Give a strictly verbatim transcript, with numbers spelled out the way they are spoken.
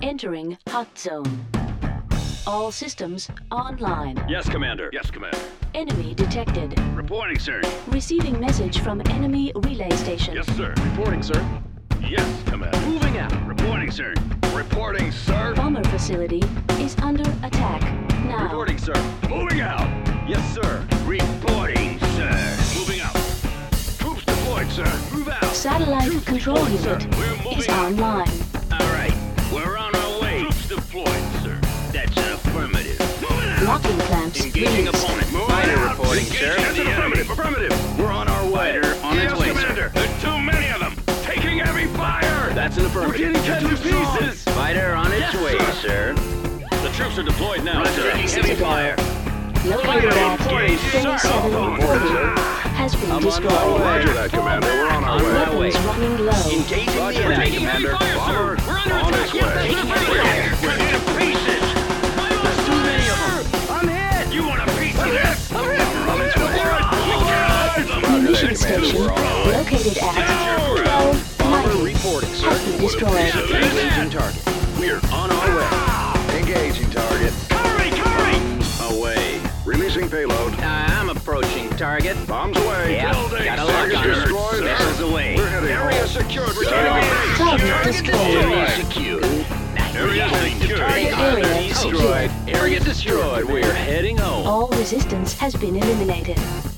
Entering hot zone. All systems online. Yes, Commander. Yes, Commander. Enemy detected. Reporting, sir. Receiving message from enemy relay station. Yes, sir. Reporting, sir. Yes, Commander. Moving out. Reporting, sir. Reporting, sir. Bomber facility is under attack now. Reporting, sir. Moving out. Yes, sir. Reporting, sir. Moving out. Troops deployed, sir. Move out. Satellite Troops control deployed, unit sir. We're moving is out. online. All right. We're on our way. Troops deployed, sir. That's an affirmative. Moving out. Locking clamps Engaging released. opponent. Moving Fighter out. reporting, Engaging sir. That's an affirmative. Affirmative. We're on our way. Fighter on yes, its way, Commander. sir. There's too many of them. Taking heavy fire. That's an affirmative. We're getting cut to pieces. Fighter on its Yes, way, sir. sir. The troops are deployed now, Roger. sir. Heavy Citadel. fire. Located at Reporting, sir. forty-seven forty has been I'm on destroyed. my way. Roger that, Commander. We're on our On way. my way. Weapons running low. Engaging Roger, the we're enemy, taking Commander. Fire, sir. Bomber We're under on attack. its Yes, way. that's an affirmative. Cut to pieces. There's too many of them. I'm hit. You want a piece of this? I'm hit. On its way. Munition Commander, station we're on our way. located at twelve Bomber ninety reporting, sir. has been destroyed. Engaging target. We're on our way. Engaging target. Curry, curry. Away. Releasing payload. I'm approaching target. Bombs away. Yeah, Building. got a lock Target on her. destroyed. Missiles away. We're heading Area home. secured. We're Target taking Target destroyed. Area secured. Area secured. Target Area destroyed. secured. Area destroyed. We're heading home. All resistance has been eliminated.